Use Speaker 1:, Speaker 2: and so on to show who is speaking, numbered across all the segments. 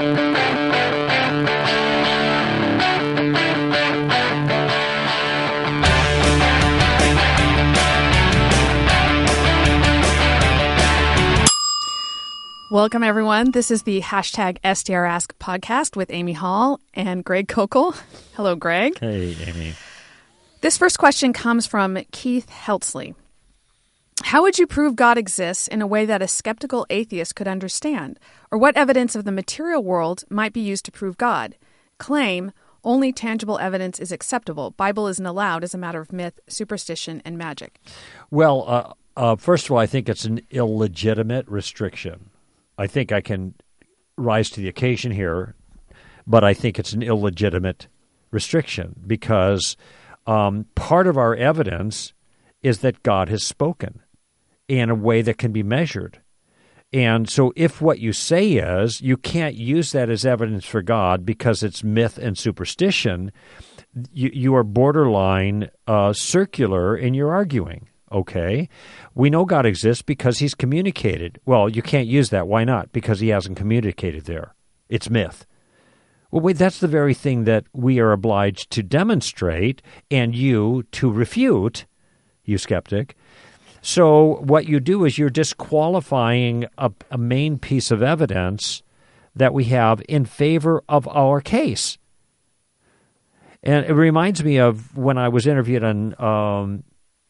Speaker 1: Welcome, everyone. This is the hashtag SDRask podcast with Amy Hall and Greg Kokel. Hello, Greg.
Speaker 2: Hey, Amy.
Speaker 1: This first question comes from Keith Heltsley. How would you prove God exists in a way that a skeptical atheist could understand? Or what evidence of the material world might be used to prove God? Claim only tangible evidence is acceptable. Bible isn't allowed as a matter of myth, superstition, and magic.
Speaker 2: Well, first of all, I think it's an illegitimate restriction. I think I can rise to the occasion here, but I think it's an illegitimate restriction because part of our evidence is that God has spoken in a way that can be measured. And so if what you say is you can't use that as evidence for God because it's myth and superstition, you are borderline circular in your arguing. Okay, we know God exists because he's communicated. Well, you can't use that. Why not? Because he hasn't communicated there. It's myth. Well, wait, that's the very thing that we are obliged to demonstrate and you to refute, you skeptic. So what you do is you're disqualifying a main piece of evidence that we have in favor of our case. And it reminds me of when I was interviewed on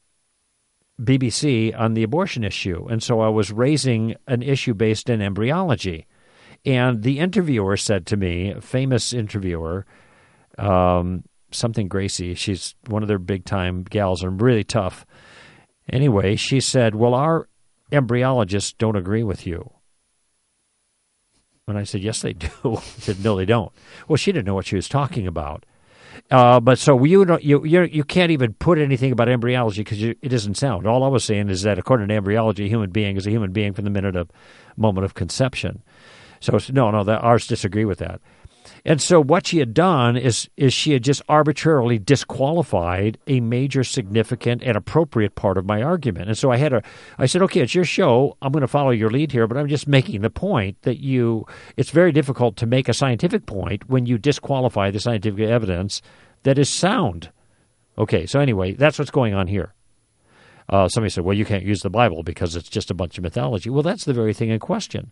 Speaker 2: BBC on the abortion issue, and so I was raising an issue based in embryology. And the interviewer said to me, a famous interviewer, something Gracie, she's one of their big-time gals and really tough. Anyway, she said, well, our embryologists don't agree with you. And I said, yes, they do. She said, no, they don't. Well, she didn't know what she was talking about. But so you can't even put anything about embryology because it isn't sound. All I was saying is that according to embryology, a human being is a human being from the moment of conception. So ours disagree with that. And so what she had done is she had just arbitrarily disqualified a major, significant, and appropriate part of my argument. And so I said, okay, it's your show. I'm going to follow your lead here, but I'm just making the point that it's very difficult to make a scientific point when you disqualify the scientific evidence that is sound. Okay, so anyway, that's what's going on here. Somebody said, well, you can't use the Bible because it's just a bunch of mythology. Well, that's the very thing in question.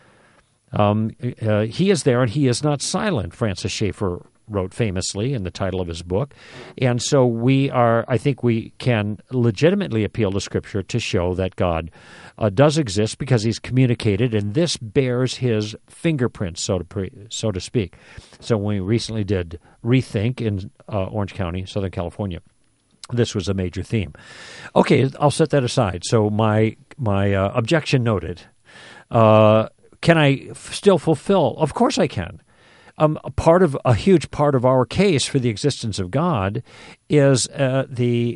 Speaker 2: He is there and he is not silent, Francis Schaeffer wrote famously in the title of his book. And so I think we can legitimately appeal to Scripture to show that God does exist because he's communicated, and this bears his fingerprints, so to speak. So when we recently did Rethink in Orange County, Southern California, this was a major theme. Okay, I'll set that aside. So my objection noted. Can I still fulfill? Of course I can. A huge part of our case for the existence of God is the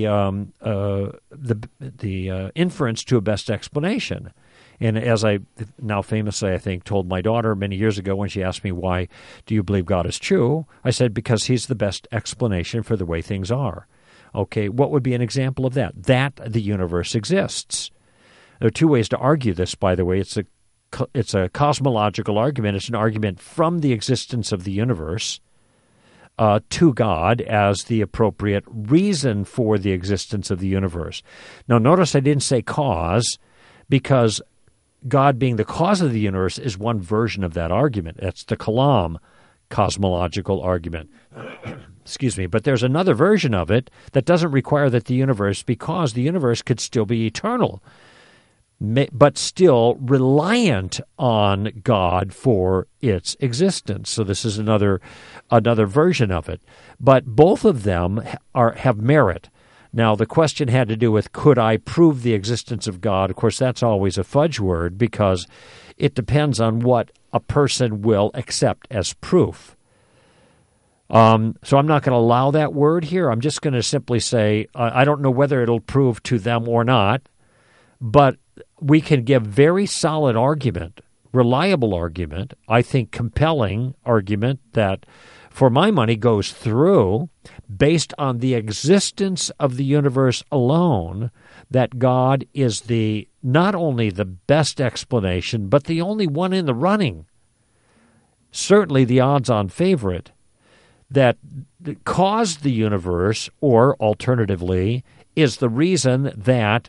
Speaker 2: inference to a best explanation. And as I now famously, I think, told my daughter many years ago when she asked me, why do you believe God is true? I said, because he's the best explanation for the way things are. Okay, what would be an example of that? That the universe exists. There are two ways to argue this, by the way. It's a cosmological argument. It's an argument from the existence of the universe to God as the appropriate reason for the existence of the universe. Now, notice I didn't say cause, because God being the cause of the universe is one version of that argument. That's the Kalam cosmological argument. Excuse me. But there's another version of it that doesn't require that the universe, because the universe could still be eternal, but still reliant on God for its existence. So this is another version of it. But both of them have merit. Now, the question had to do with, could I prove the existence of God? Of course, that's always a fudge word because it depends on what a person will accept as proof. So I'm not going to allow that word here. I'm just going to simply say, I don't know whether it'll prove to them or not, but we can give very solid argument, reliable argument, I think compelling argument that, for my money, goes through based on the existence of the universe alone, that God is not only the best explanation, but the only one in the running. certainly the odds-on favorite, that caused the universe, or alternatively, is the reason that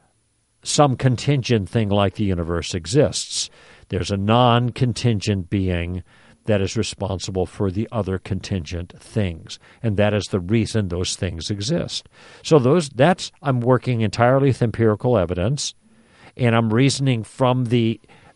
Speaker 2: some contingent thing like the universe exists. There's a non-contingent being that is responsible for the other contingent things, and that is the reason those things exist. So I'm working entirely with empirical evidence, and I'm reasoning from the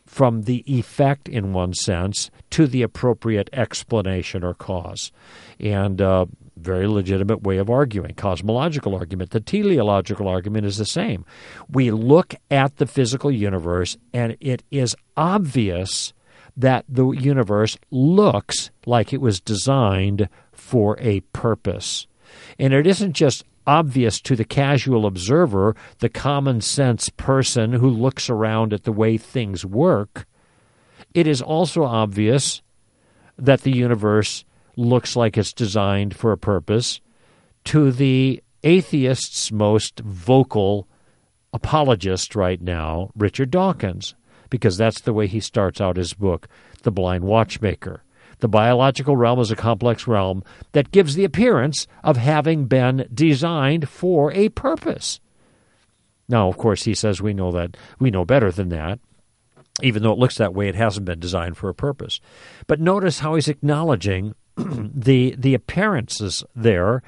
Speaker 2: effect, in one sense, to the appropriate explanation or cause. And very legitimate way of arguing. Cosmological argument. The teleological argument is the same. We look at the physical universe, and it is obvious that the universe looks like it was designed for a purpose. And it isn't just obvious to the casual observer, the common sense person who looks around at the way things work. It is also obvious that the universe looks like it's designed for a purpose to the atheist's most vocal apologist right now, Richard Dawkins, because that's the way he starts out his book, The Blind Watchmaker. The biological realm is a complex realm that gives the appearance of having been designed for a purpose. Now, of course, he says we know better than that. Even though it looks that way, it hasn't been designed for a purpose. But notice how he's acknowledging the appearances there,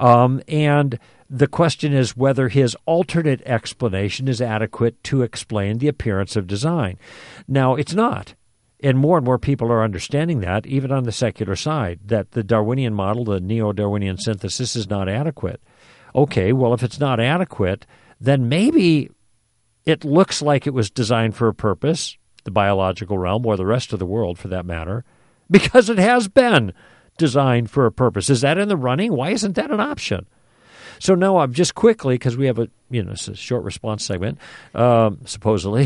Speaker 2: and the question is whether his alternate explanation is adequate to explain the appearance of design. Now, it's not. And more people are understanding that, even on the secular side, that the Darwinian model, the neo-Darwinian synthesis, is not adequate. Okay, well, if it's not adequate, then maybe it looks like it was designed for a purpose, the biological realm, or the rest of the world for that matter, because it has been designed for a purpose. Is that in the running? Why isn't that an option? So now I'm just quickly, because we have it's a short response segment, supposedly,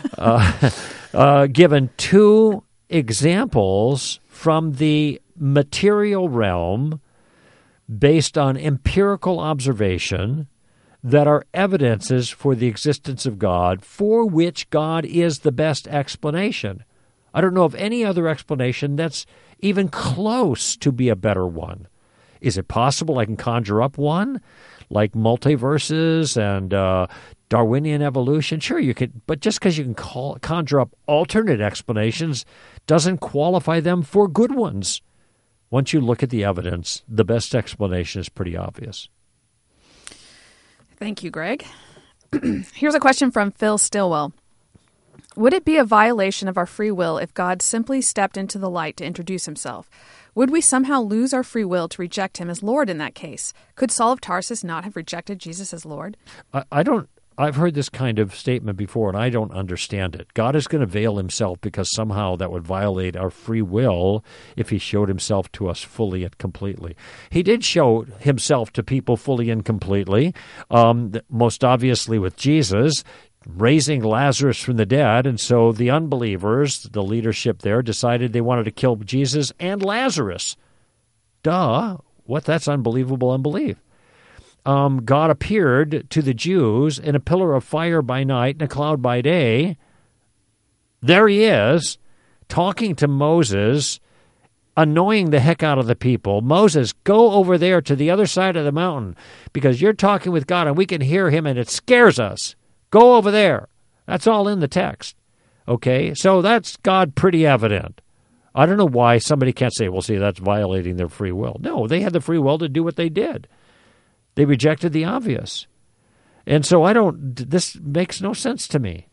Speaker 2: given two examples from the material realm based on empirical observation that are evidences for the existence of God, for which God is the best explanation. I don't know of any other explanation that's even close to be a better one. Is it possible I can conjure up one, like multiverses and Darwinian evolution? Sure, you could, but just because you can conjure up alternate explanations doesn't qualify them for good ones. Once you look at the evidence, the best explanation is pretty obvious.
Speaker 1: Thank you, Greg. Here's a question from Phil Stillwell. Would it be a violation of our free will if God simply stepped into the light to introduce himself? Would we somehow lose our free will to reject him as Lord in that case? Could Saul of Tarsus not have rejected Jesus as Lord?
Speaker 2: I've heard this kind of statement before, and I don't understand it. God is going to veil himself because somehow that would violate our free will if he showed himself to us fully and completely. He did show himself to people fully and completely, most obviously with Jesus, raising Lazarus from the dead, and so the unbelievers, the leadership there, decided they wanted to kill Jesus and Lazarus. That's unbelievable unbelief. God appeared to the Jews in a pillar of fire by night and a cloud by day. There he is, talking to Moses, annoying the heck out of the people. Moses, go over there to the other side of the mountain because you're talking with God and we can hear him and it scares us. Go over there. That's all in the text. Okay, so that's God pretty evident. I don't know why somebody can't say, well, see, that's violating their free will. No, they had the free will to do what they did. They rejected the obvious. And so this makes no sense to me.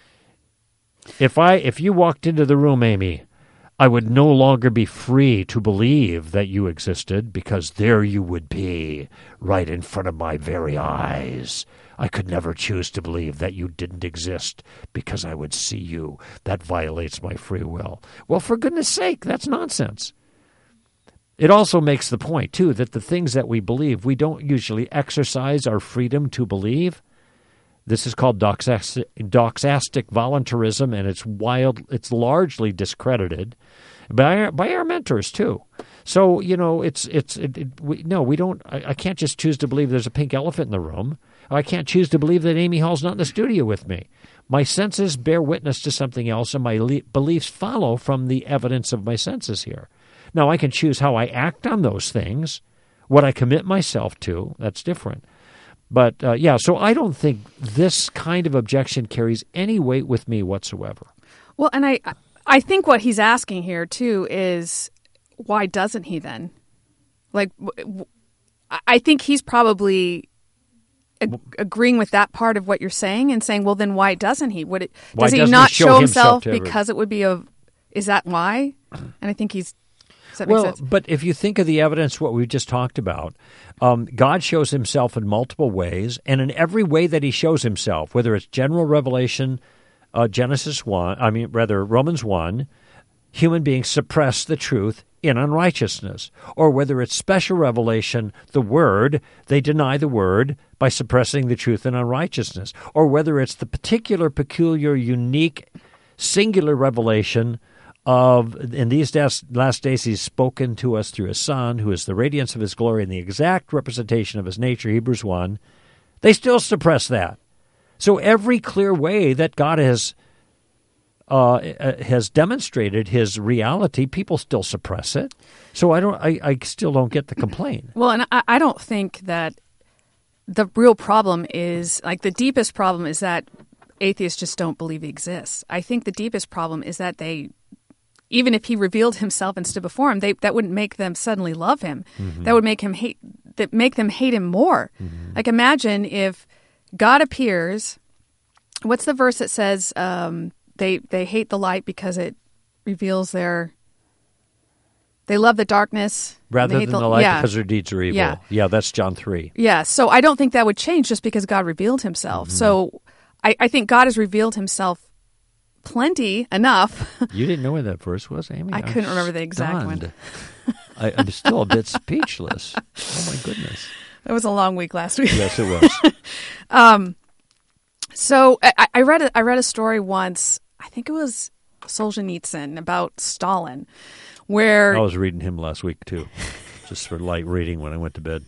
Speaker 2: If you walked into the room, Amy, I would no longer be free to believe that you existed because there you would be, right in front of my very eyes. I could never choose to believe that you didn't exist because I would see you. That violates my free will. Well, for goodness sake, that's nonsense. It also makes the point, too, that the things that we believe, we don't usually exercise our freedom to believe. This is called doxastic voluntarism, and it's largely discredited by our mentors, too. So, we don't. I can't just choose to believe there's a pink elephant in the room. I can't choose to believe that Amy Hall's not in the studio with me. My senses bear witness to something else, and my beliefs follow from the evidence of my senses here. Now, I can choose how I act on those things, what I commit myself to. That's different. But, so I don't think this kind of objection carries any weight with me whatsoever.
Speaker 1: Well, and I think what he's asking here, too, is why doesn't he then? Like, I think he's probably agreeing with that part of what you're saying and saying, well, then why doesn't he? Does he not show himself because it would be is that why? And I think does that make sense?
Speaker 2: But if you think of the evidence, what we've just talked about, God shows himself in multiple ways, and in every way that he shows himself, whether it's general revelation, Romans 1, human beings suppress the truth in unrighteousness. Or whether it's special revelation, the Word, they deny the Word by suppressing the truth in unrighteousness. Or whether it's the particular, peculiar, unique, singular revelation of, in these last days, he's spoken to us through his Son, who is the radiance of his glory and the exact representation of his nature, Hebrews 1, they still suppress that. So every clear way that God has demonstrated his reality, people still suppress it. So I still don't get the complaint.
Speaker 1: Well, and I don't think that the real problem is, like, the deepest problem is that atheists just don't believe he exists. I think the deepest problem is that even if he revealed himself and stood before him, that wouldn't make them suddenly love him. Mm-hmm. That would make them hate him more. Mm-hmm. Like, imagine if God appears. What's the verse that says they hate the light because it reveals they love the darkness
Speaker 2: rather than the light because their deeds are evil. Yeah, that's John 3.
Speaker 1: Yeah, so I don't think that would change just because God revealed himself. Mm-hmm. So I think God has revealed himself plenty enough.
Speaker 2: You didn't know where that verse was, Amy?
Speaker 1: I couldn't remember the exact one.
Speaker 2: I'm still a bit speechless. Oh, my goodness.
Speaker 1: It was a long week last week.
Speaker 2: Yes, it was.
Speaker 1: So I read a story once, I think it was Solzhenitsyn, about Stalin, where...
Speaker 2: I was reading him last week, too, just for light reading when I went to bed.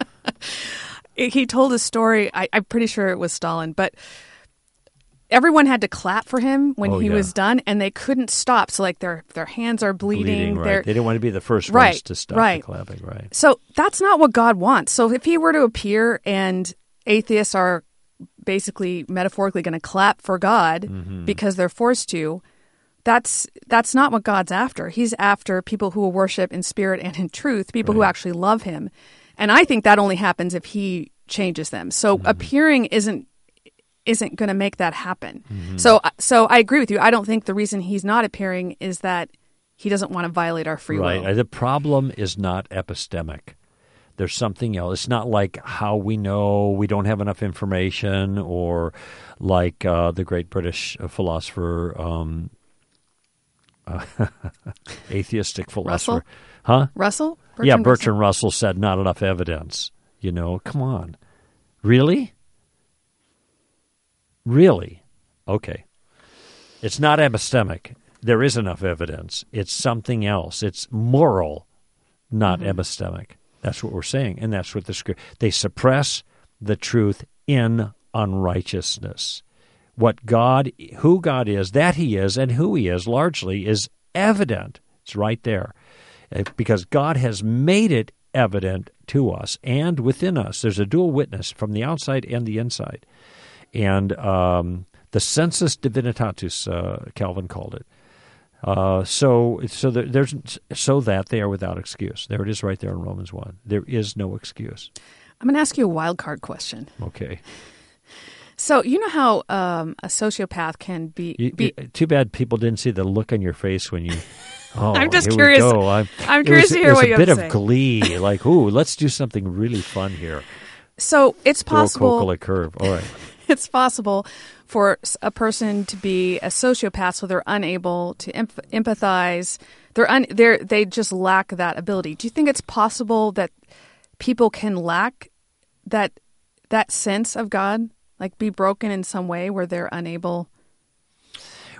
Speaker 1: He told a story, I'm pretty sure it was Stalin, but everyone had to clap for him when he was done, and they couldn't stop. So, like, their hands are bleeding.
Speaker 2: Right. They didn't want to be the first ones to stop the clapping, right?
Speaker 1: So that's not what God wants. So if he were to appear and atheists are basically metaphorically going to clap for God because they're forced to, that's not what God's after. He's after people who will worship in spirit and in truth, people who actually love him. And I think that only happens if he changes them. So appearing isn't going to make that happen. Mm-hmm. So I agree with you. I don't think the reason he's not appearing is that he doesn't want to violate our free will.
Speaker 2: Right. The problem is not epistemic. There's something else. It's not like how we know we don't have enough information, or like the great British philosopher, atheistic philosopher.
Speaker 1: Russell?
Speaker 2: Huh?
Speaker 1: Russell?
Speaker 2: Bertrand Russell said not enough evidence. Come on. Really? Really? Okay. It's not epistemic. There is enough evidence. It's something else. It's moral, not epistemic. That's what we're saying, and that's what the scripture... They suppress the truth in unrighteousness. Who God is, that he is, and who he is, largely, is evident. It's right there. Because God has made it evident to us and within us. There's a dual witness from the outside and the inside. And the sensus divinitatis, Calvin called it. So that they are without excuse. There it is right there in Romans 1. There is no excuse.
Speaker 1: I'm going to ask you a wild card question.
Speaker 2: Okay.
Speaker 1: So you know how a sociopath can be...
Speaker 2: Too bad people didn't see the look on your face when you... Oh,
Speaker 1: I'm just curious. I'm curious to hear what you have to say.
Speaker 2: It was a bit of glee, like, ooh, let's do something really fun here.
Speaker 1: So it's possible...
Speaker 2: Throw a curve. All right.
Speaker 1: It's possible for a person to be a sociopath, so they're unable to empathize. They just lack that ability. Do you think it's possible that people can lack that sense of God, like be broken in some way where they're unable?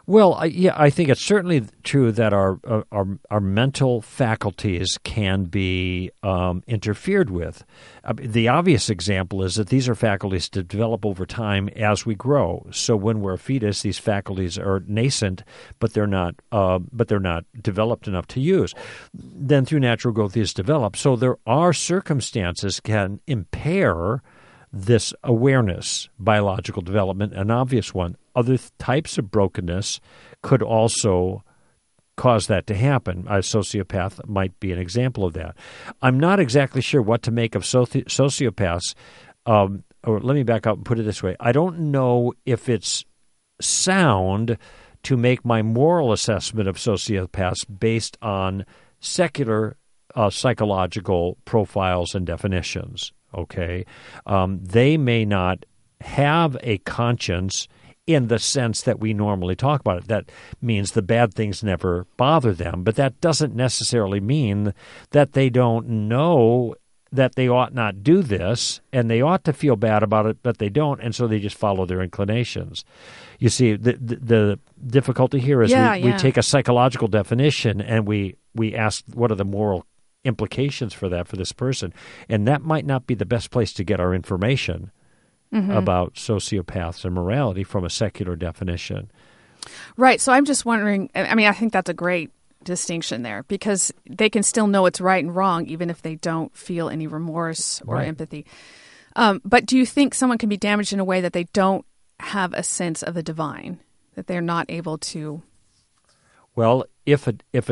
Speaker 2: Well, I think it's certainly true that our mental faculties can be interfered with. The obvious example is that these are faculties that develop over time as we grow. So when we're a fetus, these faculties are nascent, but they're not developed enough to use. Then through natural growth, these develop. So there are circumstances can impair this awareness, biological development, an obvious one. Other types of brokenness could also cause that to happen. A sociopath might be an example of that. I'm not exactly sure what to make of sociopaths. Or let me back up and put it this way. I don't know if it's sound to make my moral assessment of sociopaths based on secular psychological profiles and definitions. Okay, they may not have a conscience in the sense that we normally talk about it. That means the bad things never bother them, but that doesn't necessarily mean that they don't know that they ought not do this, and they ought to feel bad about it, but they don't, and so they just follow their inclinations. You see, the difficulty here is we take a psychological definition and we ask what are the moral implications for that for this person, and that might not be the best place to get our information about sociopaths and morality from a secular definition.
Speaker 1: Right. So I'm just wondering, I mean, I think that's a great distinction there, because they can still know it's right and wrong even if they don't feel any remorse or empathy. But do you think someone can be damaged in a way that they don't have a sense of the divine, that they're not able to?
Speaker 2: Well, if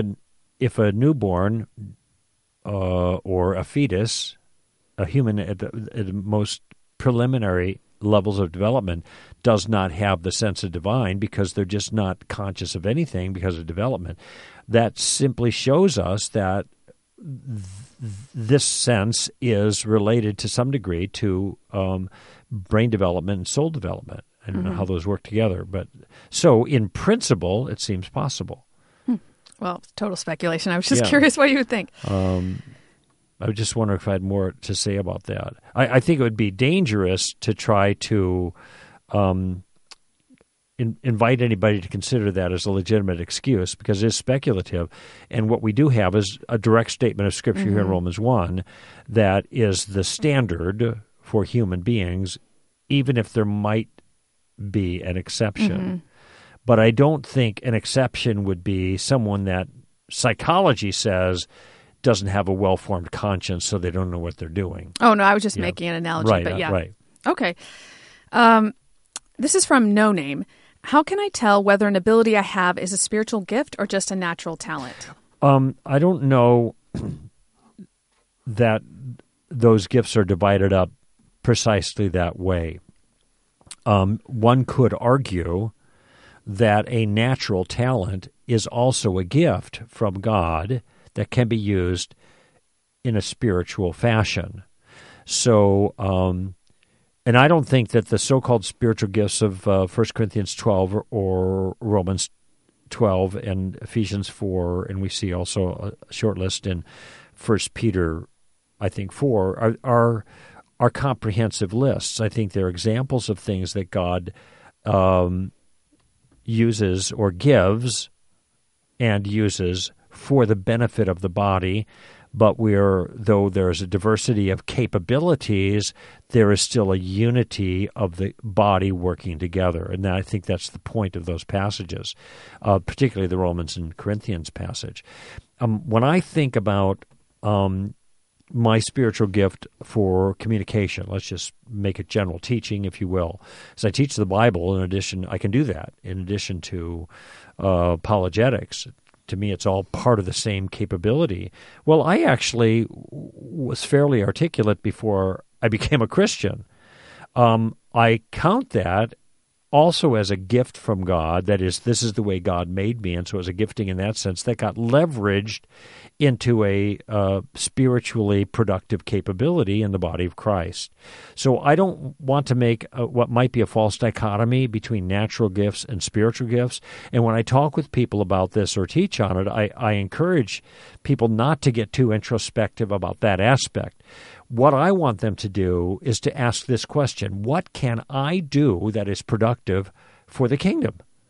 Speaker 2: a newborn or a fetus, a human at the most preliminary levels of development, does not have the sense of divine because they're just not conscious of anything because of development, that simply shows us that this sense is related to some degree to brain development and soul development. I don't know how those work together, but so in principle, it seems possible.
Speaker 1: Well, total speculation. I was just curious what you would think.
Speaker 2: I was just wondering if I had more to say about that. I think it would be dangerous to try to invite anybody to consider that as a legitimate excuse, because it is speculative. And what we do have is a direct statement of Scripture here in Romans 1 that is the standard for human beings, even if there might be an exception. But I don't think an exception would be someone that psychology says doesn't have a well-formed conscience, so they don't know what they're doing.
Speaker 1: Oh, no, I was just making an analogy.
Speaker 2: Right,
Speaker 1: but yeah.
Speaker 2: Right.
Speaker 1: Okay. This is from No Name. How can I tell whether an ability I have is a spiritual gift or just a natural talent?
Speaker 2: I don't know that those gifts are divided up precisely that way. One could argue that a natural talent is also a gift from God that can be used in a spiritual fashion. So, and I don't think that the so-called spiritual gifts of 1 Corinthians 12 or Romans 12 and Ephesians 4, and we see also a short list in 1 Peter, I think, 4, are comprehensive lists. I think they're examples of things that God uses or gives and uses for the benefit of the body, but though there's a diversity of capabilities, there is still a unity of the body working together. And I think that's the point of those passages, particularly the Romans and Corinthians passage. When I think about my spiritual gift for communication, let's just make it general teaching, if you will. As I teach the Bible, in addition, I can do that in addition to apologetics. To me, it's all part of the same capability. Well, I actually was fairly articulate before I became a Christian. I count that also as a gift from God. That is, this is the way God made me, and so as a gifting in that sense that got leveraged into a spiritually productive capability in the body of Christ. So I don't want to make what might be a false dichotomy between natural gifts and spiritual gifts. And when I talk with people about this or teach on it, I encourage people not to get too introspective about that aspect. What I want them to do is to ask this question: what can I do that is productive for the kingdom?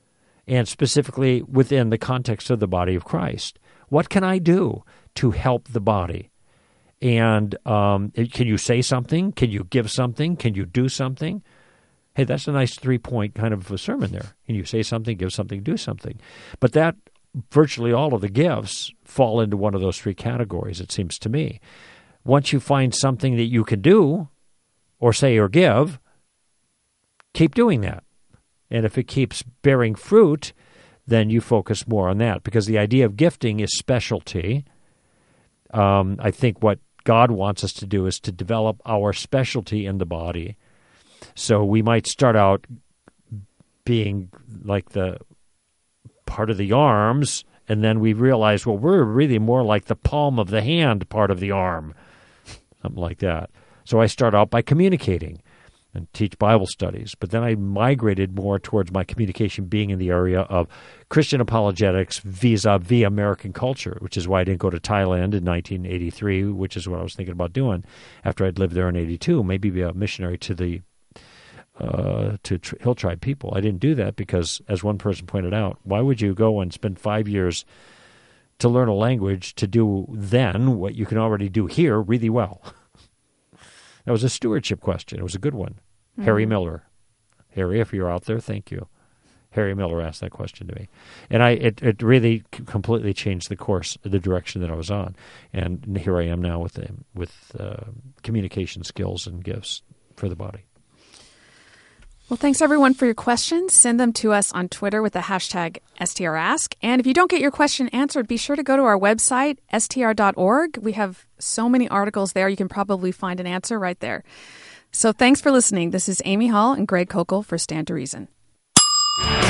Speaker 2: and specifically within the context of the body of Christ. What can I do to help the body? And can you say something? Can you give something? Can you do something? Hey, that's a nice 3-point kind of a sermon there. Can you say something, give something, do something? But that virtually all of the gifts fall into one of those 3 categories, it seems to me. Once you find something that you can do or say or give, keep doing that. And if it keeps bearing fruit, then you focus more on that, because the idea of gifting is specialty. I think what God wants us to do is to develop our specialty in the body. So we might start out being like the part of the arms, and then we realize, well, we're really more like the palm of the hand part of the arm, something like that. So I start out by communicating and teach Bible studies. But then I migrated more towards my communication being in the area of Christian apologetics vis-a-vis American culture, which is why I didn't go to Thailand in 1983, which is what I was thinking about doing after I'd lived there in 82, maybe be a missionary to the Hill Tribe people. I didn't do that because, as one person pointed out, why would you go and spend 5 years to learn a language to do then what you can already do here really well? That was a stewardship question. It was a good one. Mm-hmm. Harry Miller. Harry, if you're out there, thank you. Harry Miller asked that question to me. And it really completely changed the course, the direction that I was on. And here I am now with communication skills and gifts for the body.
Speaker 1: Well, thanks, everyone, for your questions. Send them to us on Twitter with the hashtag STRask. And if you don't get your question answered, be sure to go to our website, str.org. We have so many articles there. You can probably find an answer right there. So thanks for listening. This is Amy Hall and Greg Kokel for Stand to Reason.